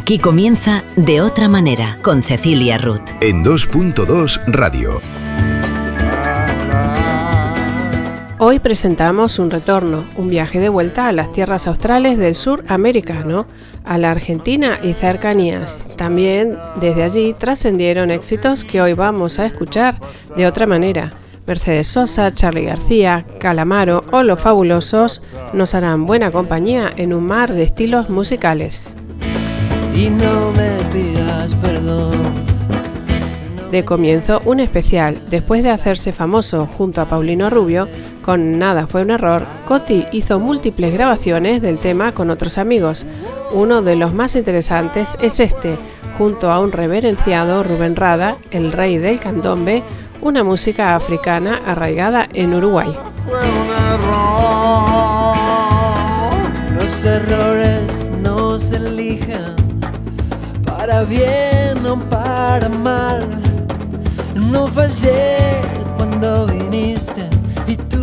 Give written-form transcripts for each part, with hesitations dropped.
Aquí comienza De Otra Manera, con Cecilia Ruth. En 2.2 Radio. Hoy presentamos un retorno, un viaje de vuelta a las tierras australes del sur americano, a la Argentina y cercanías. También desde allí trascendieron éxitos que hoy vamos a escuchar de otra manera. Mercedes Sosa, Charly García, Calamaro o Los Fabulosos nos harán buena compañía en un mar de estilos musicales. Y no me pidas perdón. De comienzo, un especial. Después de hacerse famoso junto a Paulino Rubio, con Nada fue un error, Coti hizo múltiples grabaciones del tema con otros amigos. Uno de los más interesantes es este, junto a un reverenciado Rubén Rada, el rey del candombe, una música africana arraigada en Uruguay. Fue un error. Los errores no se eligen para bien o para mal. No fallé cuando viniste y tú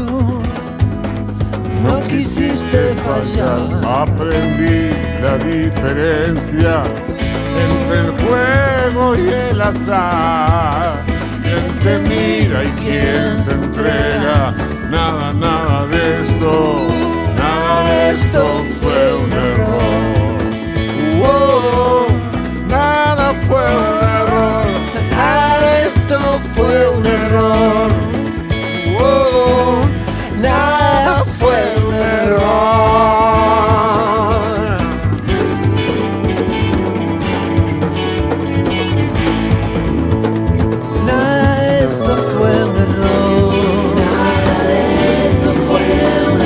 no quisiste fallar. Aprendí la diferencia entre el juego y el azar. Quien te mira y quien se entrega. Nada de esto fue un error. Nada fue un error. Nada de esto fue un error. Nada fue un error. Nada de esto fue un error. Nada de esto fue un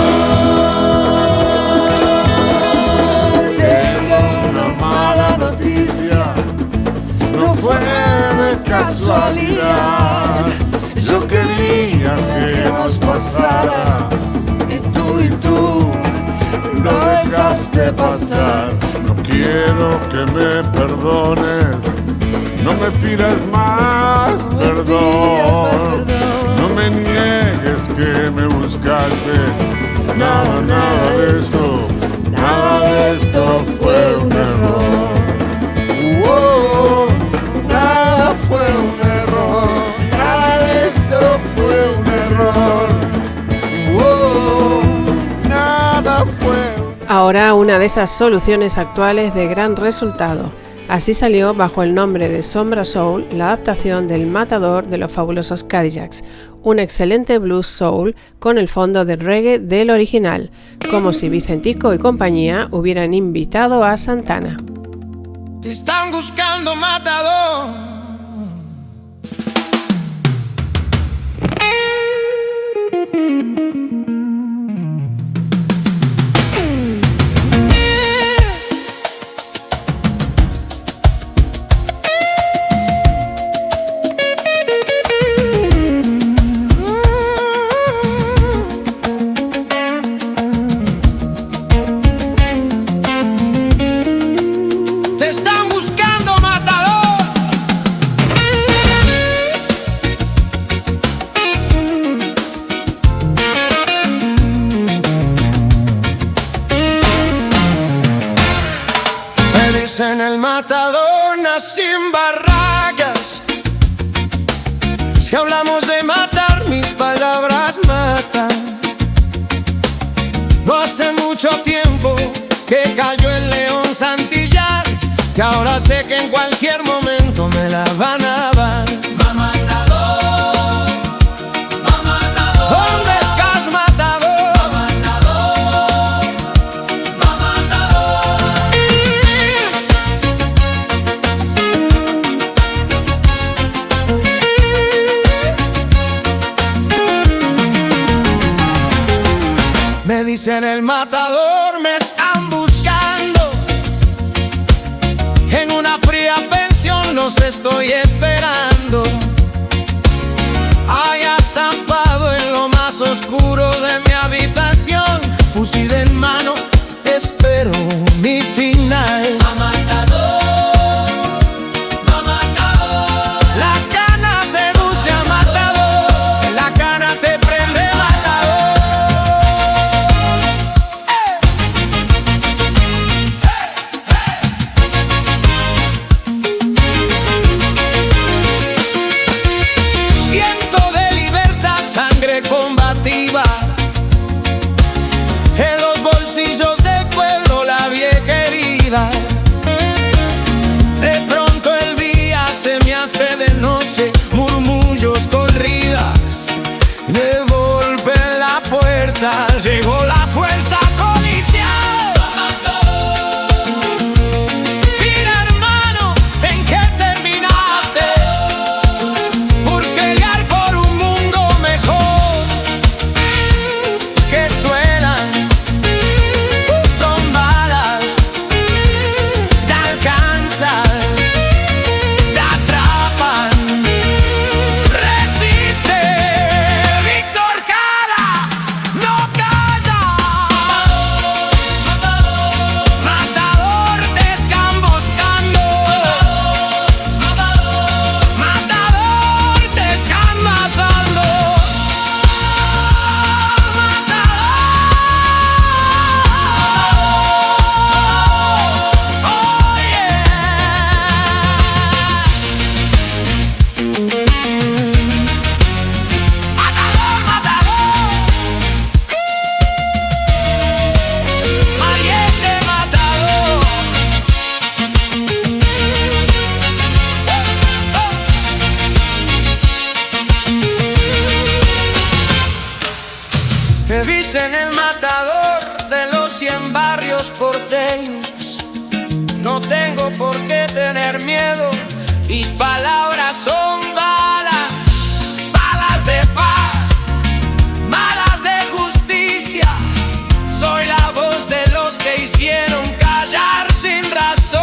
error. Tengo una mala noticia. No fue de casualidad. Yo quería que nos pasara y tú lo dejaste pasar. No quiero que me perdones, no me pidas más perdón. No me niegues que me buscaste. Nada de esto fue un error. Nada fue un error. Nada de esto fue un error. Nada fue. Ahora una de esas soluciones actuales de gran resultado. Así salió bajo el nombre de Sombra Soul la adaptación del Matador de Los Fabulosos Cadillacs, un excelente blues soul con el fondo de reggae del original, como si Vicentico y compañía hubieran invitado a Santana. Te están buscando, matador. En el matador nací en Barracas. Si hablamos de matar, mis palabras matan. No hace mucho tiempo que cayó el León Santillán, que ahora sé que en cualquier momento me la van a dar. ¿Dónde estás, matador? Me dicen el matador, me están buscando. En una fría pensión los estoy esperando. Allá zampado en lo más oscuro de mi habitación, fusil en mano, espero mi final. La cana te busca, matador. La cana te prende, matador. puerta llegó la fuerza policial. Mira, hermano, ¿en qué terminaste? Por pelear por un mundo mejor. Que suelan, son balas, te alcanzan, te atrapan. Resiste, Víctor Jara, no calla. Matador, te están buscando. Matador, te están matando. Oh yeah. Matador, matador. Valiente matador. Me dicen el matador de los 100 barrios porteños. No tengo por qué tener miedo. Mis palabras son balas, balas de paz, balas de justicia. Soy la voz de los que hicieron callar sin razón.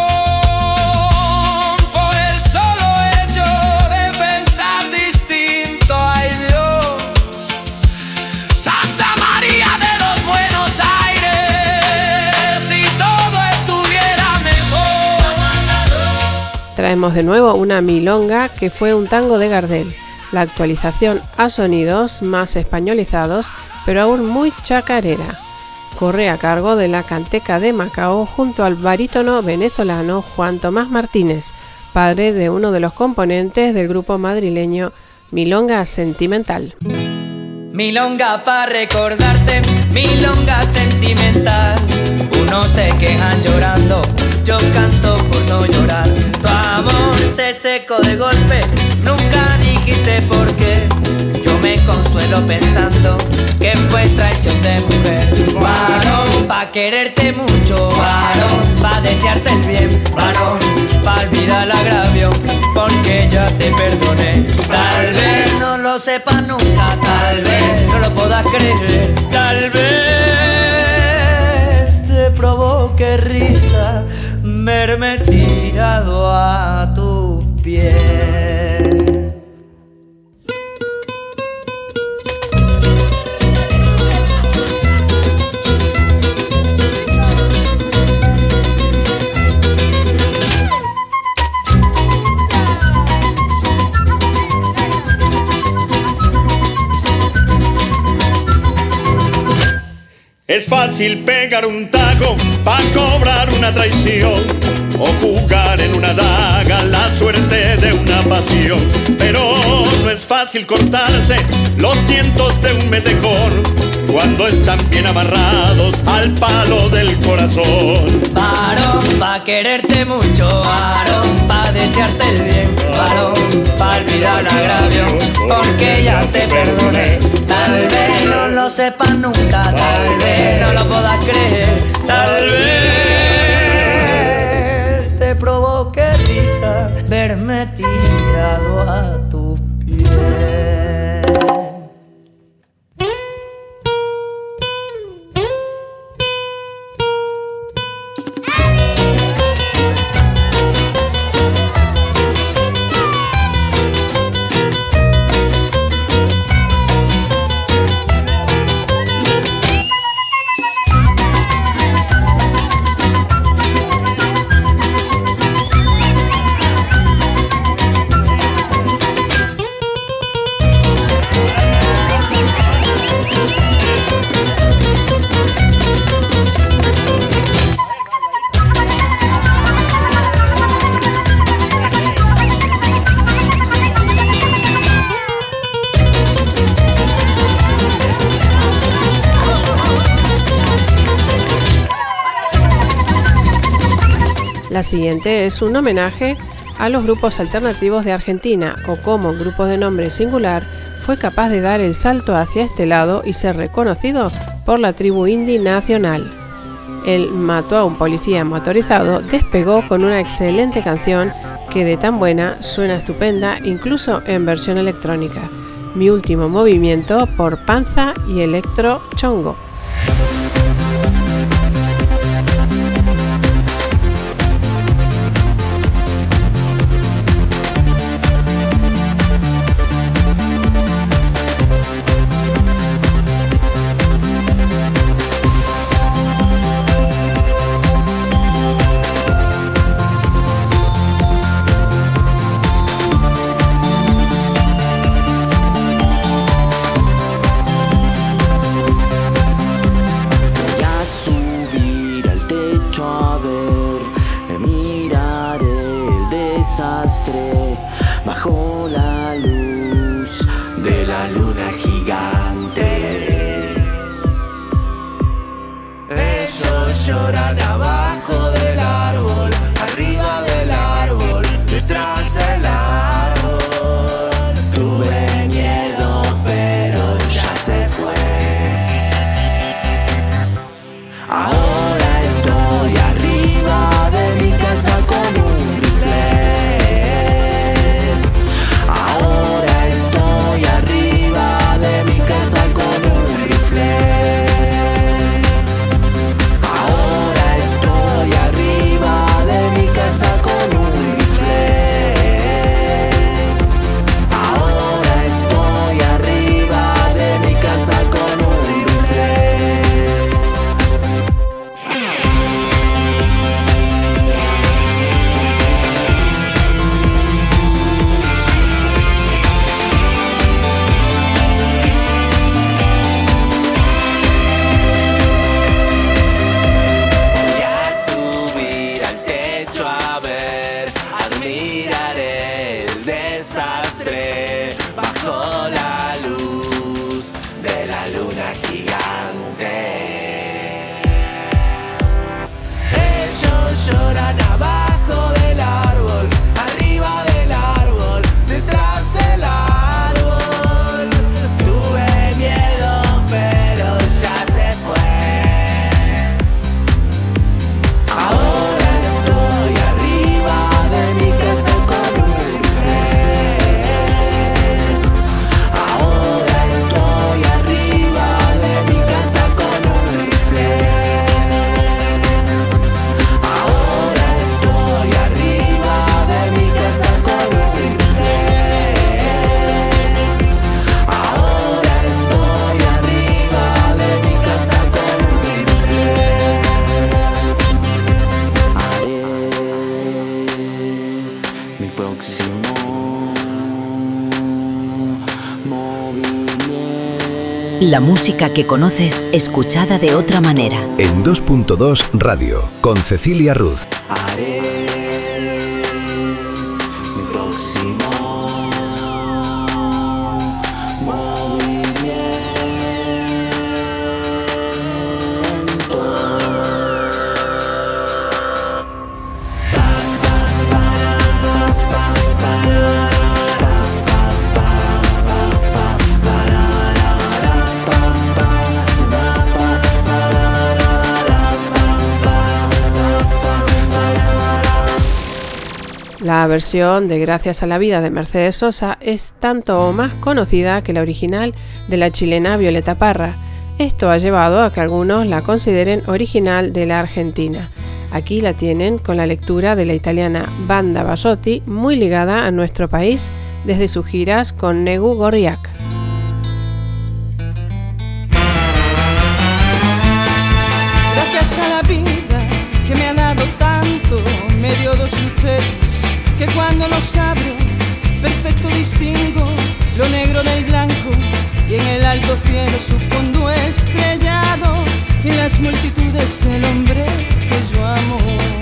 Por el solo hecho de pensar distinto. Ay Dios, Santa María de los Buenos Aires, si todo estuviera mejor. Traemos de nuevo una milonga que fue un tango de Gardel. La actualización a sonidos más españolizados, pero aún muy chacarera. Corre a cargo de la Canteca de Macao junto al barítono venezolano Juan Tomás Martínez, padre de uno de los componentes del grupo madrileño Milonga Sentimental. Milonga pa' recordarte, milonga sentimental. Unos se quejan llorando, yo canto por no llorar. Tu amor se secó de golpe, nunca dijiste por qué. Yo me consuelo pensando que fue traición de mujer. Varón, pa' quererte mucho, varón, pa' desearte el bien, varón, pa' olvidar el agravio, porque ya te perdoné. Tal vez no lo sepas nunca, tal vez no lo puedas creer, tal vez te provoque risa verme tirado a tu piel. Es fácil pegar un taco pa' cobrar una traición o jugar en una daga la suerte de una pasión. Pero no es fácil cortarse los tientos de un metejón cuando están bien amarrados al palo del corazón. Varón, pa' quererte mucho, varón, pa' desearte el bien, varón, pa' olvidar un agravio, porque ya te perdoné. Tal vez no lo sepas nunca, tal vez no lo puedas creer, tal vez te provoque risa verme tirado a tu piel. La siguiente es un homenaje a los grupos alternativos de Argentina, o como grupo de nombre singular fue capaz de dar el salto hacia este lado y ser reconocido por la tribu indie nacional. Él mató a un policía motorizado, despegó con una excelente canción que de tan buena suena estupenda incluso en versión electrónica. Mi último movimiento por Panza y Electro Chongo. Bajo la luz de la luna gigante, ellos lloran abajo del árbol, arriba del árbol, detrás del árbol. Tuve miedo, pero ya se fue. Ahora estoy arriba de mi casa con un rifle. La música que conoces, escuchada de otra manera. En 2.2 Radio, con Cecilia Ruz. Haré mi próximo movimiento. La versión de Gracias a la vida de Mercedes Sosa es tanto o más conocida que la original de la chilena Violeta Parra. Esto ha llevado a que algunos la consideren original de la Argentina. Aquí la tienen con la lectura de la italiana Banda Basotti, muy ligada a nuestro país desde sus giras con Negu Gorriak. Gracias a la vida que me ha dado tanto, me dio dos luceros que cuando los abro, perfecto distingo lo negro del blanco, y en el alto cielo su fondo estrellado, y en las multitudes el hombre que yo amo.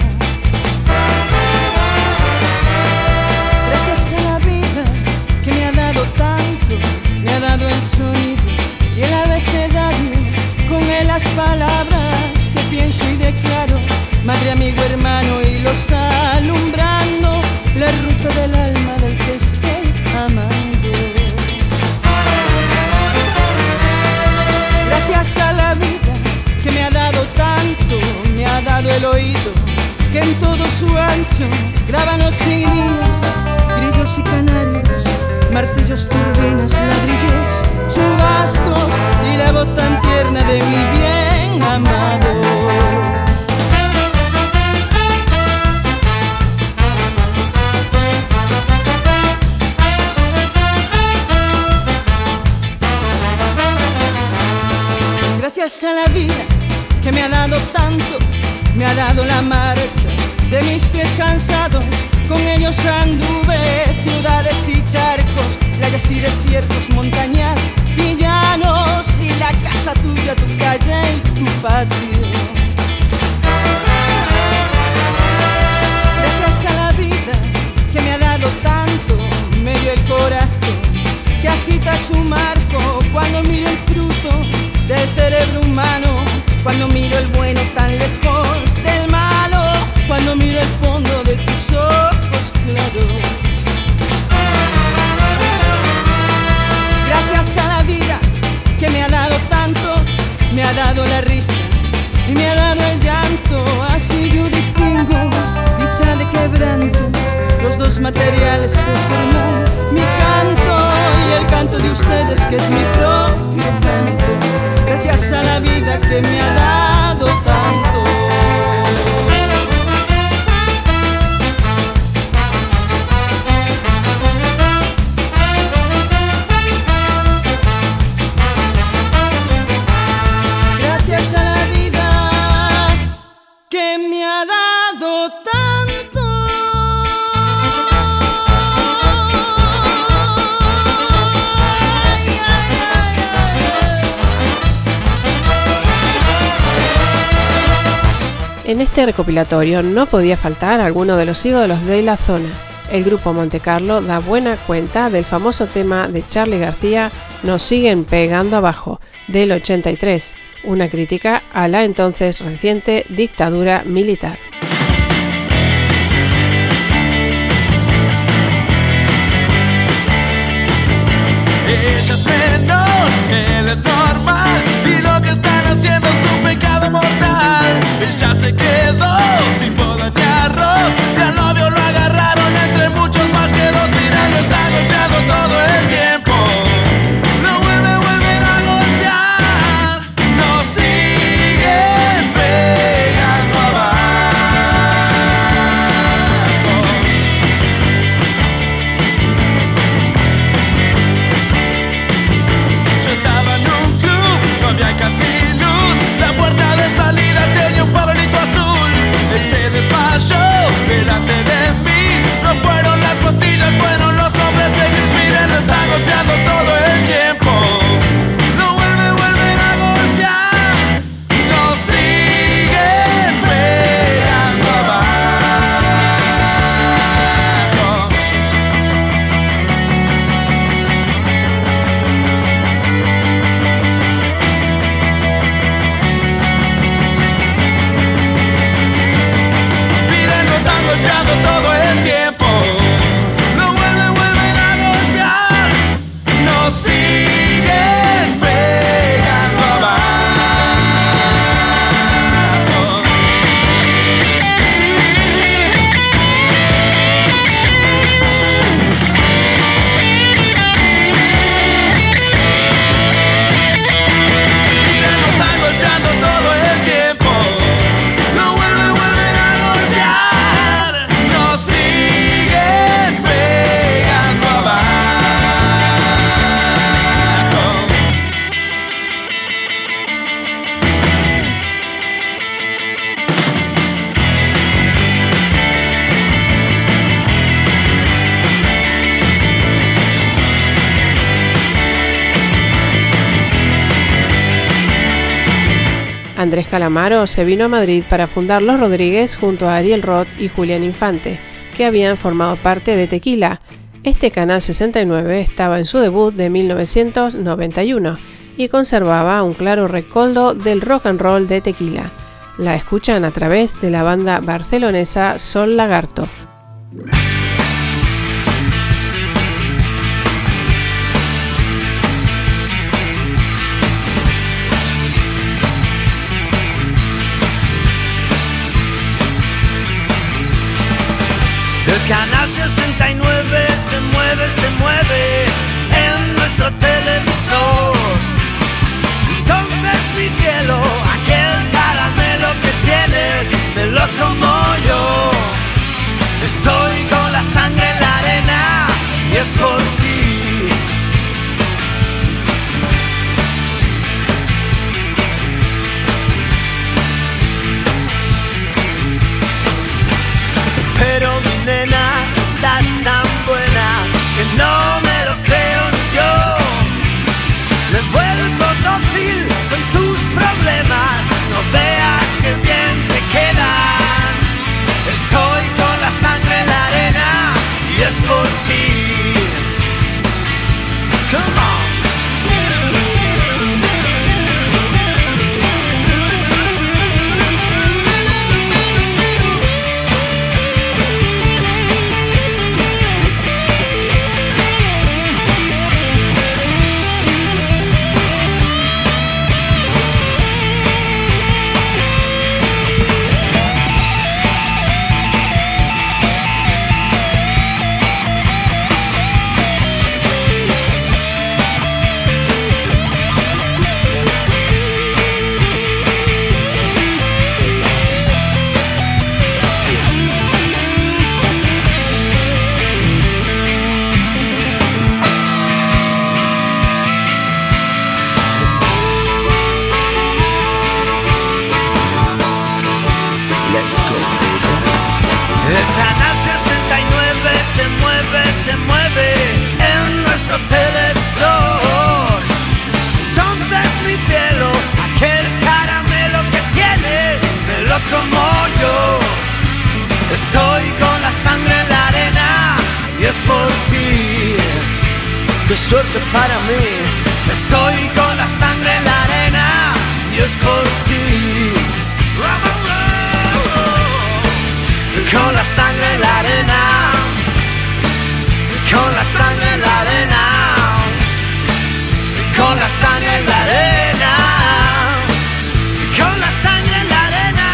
Gracias a la vida que me ha dado tanto, me ha dado el sonido y el abecedario, con él las palabras que pienso y declaro, madre, amigo, hermano, y los alumbrando la ruta del alma del que estoy amando. oído que en todo su ancho graba noche y día, grillos y canarios, martillos, turbinas, ladrillos, chubascos y la voz tan tierna de mi bien amado. Gracias a la vida que me ha dado tanto, me ha dado la marcha de mis pies cansados. Con ellos anduve ciudades y charcos, playas y desiertos, montañas y llanos, y la casa tuya, tu calle y tu patio. Gracias a la vida que me ha dado tanto, me dio el corazón que agita su marco cuando miro el fruto del cerebro humano, cuando miro el bueno tan lejos del malo, cuando miro el fondo de tus ojos claros. Gracias a la vida que me ha dado tanto, me ha dado la risa y me ha dado el llanto, así yo distingo dicha de quebranto, los dos materiales que forman mi canto y el canto de ustedes que es mi propio canto. Gracias a la vida que me ha dado tanto. Gracias a la vida que me ha dado tanto. En este recopilatorio no podía faltar alguno de los ídolos de la zona. El grupo Montecarlo da buena cuenta del famoso tema de Charly García, Nos siguen pegando abajo, del 83, una crítica a la entonces reciente dictadura militar. Ella es menor, él es normal, y lo que están haciendo es un pecado mortal. Ella se quedó sin boda ni arroz, y al novio lo agarraron entre muchos más que dos. Mira, lo están golpeando todo el tiempo, lo vuelven a golpear, nos siguen pegando abajo. Yo estaba en un club, no había casi luz, la puerta de salida tenía un farolito azul. Él se desmayó delante de mí, no fueron las pastillas, fueron los hombres de gris. Miren, lo están golpeando todo el tiempo, lo vuelven a golpear, nos siguen pegando abajo. Miren, lo están golpeando todo el tiempo, lo vuelven a golpear, nos siguen pegando abajo. Miren, lo están golpeando todo el tiempo, lo vuelven a golpear, nos siguen pegando abajo. Andrés Calamaro se vino a Madrid para fundar Los Rodríguez junto a Ariel Roth y Julián Infante, que habían formado parte de Tequila. Este Canal 69 estaba en su debut de 1991 y conservaba un claro recuerdo del rock and roll de Tequila. La escuchan a través de la banda barcelonesa Sol Lagarto. Canal 69 se mueve en nuestro televisor. Entonces mi cielo, aquel caramelo que tienes, me lo como yo. Estoy con la sangre en la arena y es por ti. Pero mi nena, estás tan buena que no me lo creo ni yo. Me vuelvo dócil con tus problemas, no veas que bien te quedan. Estoy con la sangre en la arena y es por ti. Come on. Se mueve en nuestro televisor. Entonces mi cielo, aquel caramelo que tienes, me lo como yo. Estoy con la sangre en la arena y es por ti. Qué suerte para mí. Estoy con la sangre en la arena y es por ti. Con la sangre en la arena. Con la sangre en la arena, con la sangre en la arena, con la sangre en la arena.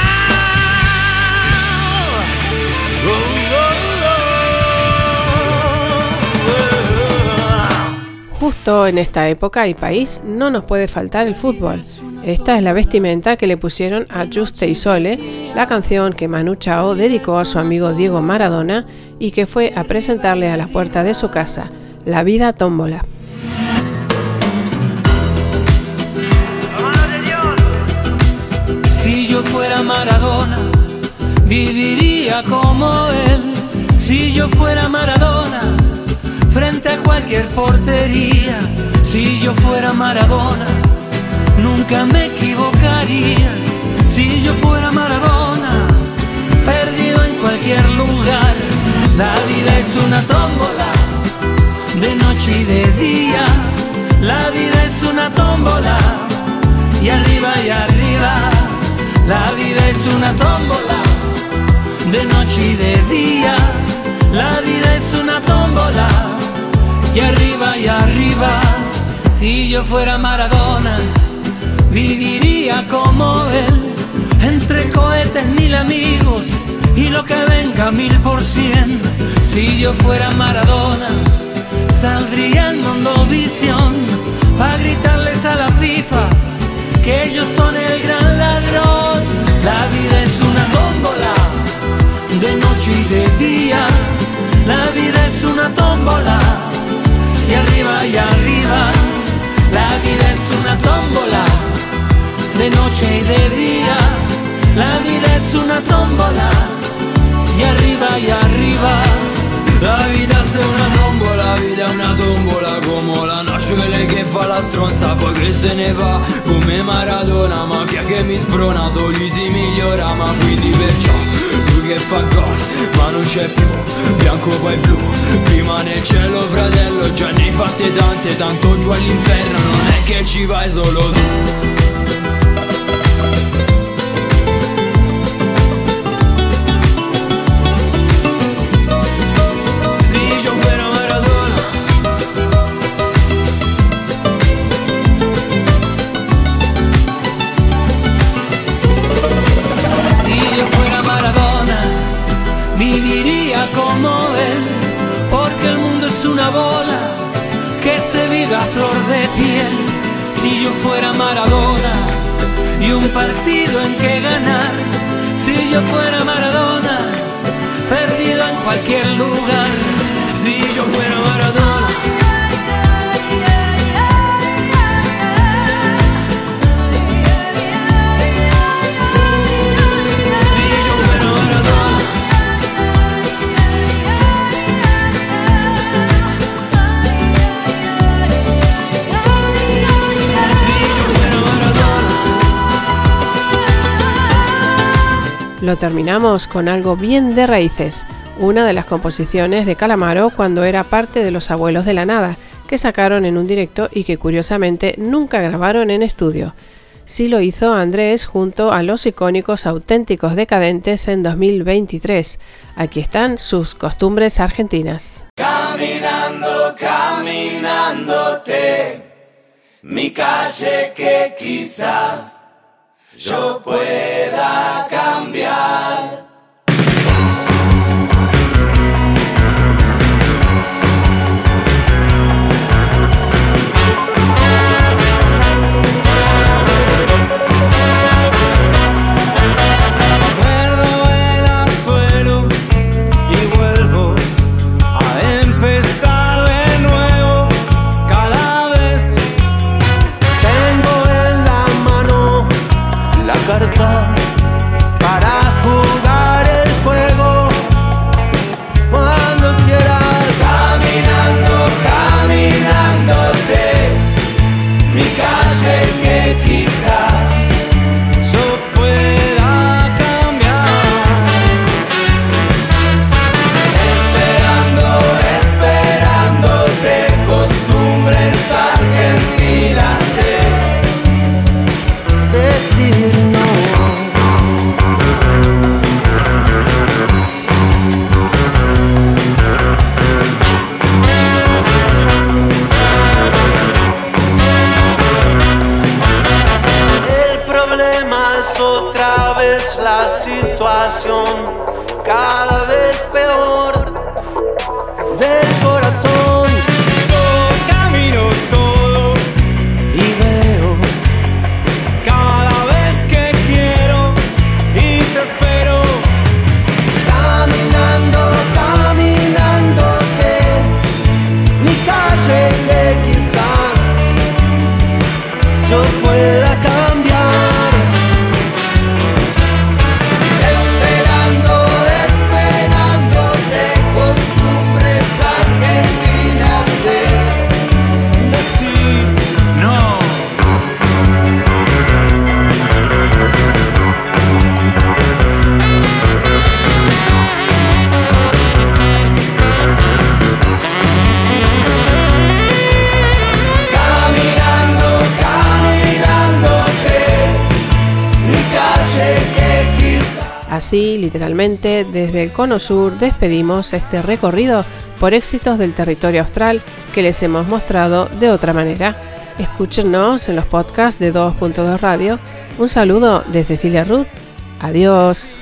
Justo en esta época y país no nos puede faltar el fútbol. Esta es la vestimenta que le pusieron a Juste y Sole, la canción que Manu Chao dedicó a su amigo Diego Maradona y que fue a presentarle a la puerta de su casa, La vida tómbola. Si yo fuera Maradona, viviría como él. Si yo fuera Maradona, frente a cualquier portería. Si yo fuera Maradona, nunca me equivocaría. Si yo fuera Maradona, perdido en cualquier lugar. La vida es una tómbola, de noche y de día. La vida es una tómbola, y arriba y arriba. La vida es una tómbola, de noche y de día. La vida es una tómbola, y arriba y arriba. Si yo fuera Maradona, viviría como él, entre cohetes 1000 amigos y lo que venga 1000%. Si yo fuera Maradona, saldría en Mondovisión pa' gritarles a la FIFA que ellos son el gran ladrón. La vida es una tómbola, de noche y de día. La vida es una tómbola, y arriba y arriba. La vida es una tómbola, de noche y de día. La vida es una tómbola, y arriba y arriba. La vita è una tombola, la vita è una tombola, come la noce quelle che fa la stronza, poi che se ne va, come Maradona, ma chi è che mi sprona, solo lui si migliora, ma quindi perciò, lui che fa gol, ma non c'è più, bianco poi blu, prima nel cielo fratello, già ne hai fatte tante, tanto giù all'inferno, non è che ci vai solo tu. Viviría como a flor de piel. Si yo fuera Maradona y un partido en que ganar. Si yo fuera Maradona, perdido en cualquier lugar. Si yo fuera Maradona. Lo terminamos con algo bien de raíces, una de las composiciones de Calamaro cuando era parte de Los Abuelos de la Nada, que sacaron en un directo y que curiosamente nunca grabaron en estudio. Sí lo hizo Andrés junto a los icónicos Auténticos Decadentes en 2023. Aquí están sus costumbres argentinas. Caminando, caminándote, mi calle que quizás yo pueda cambiar. Para jugar el juego cuando quieras. Caminando, caminándote, mi calle que quizás yo pueda cambiar. Esperando, esperándote, costumbres argentinas de decir no. Otra vez la situación cada vez peor del corazón. Yo camino todo y veo cada vez que quiero y te espero. Caminando, caminándote, mi calle que quizá yo pueda cambiar. Así, literalmente, desde el Cono Sur despedimos este recorrido por éxitos del territorio austral que les hemos mostrado de otra manera. Escúchenos en los podcasts de 2.2 Radio. Un saludo de Cecilia Ruth. Adiós.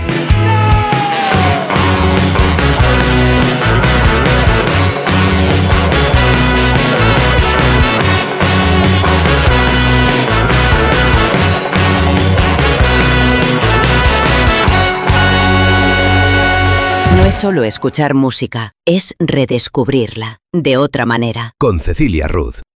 No es solo escuchar música, es redescubrirla de otra manera. Con Cecilia Ruth.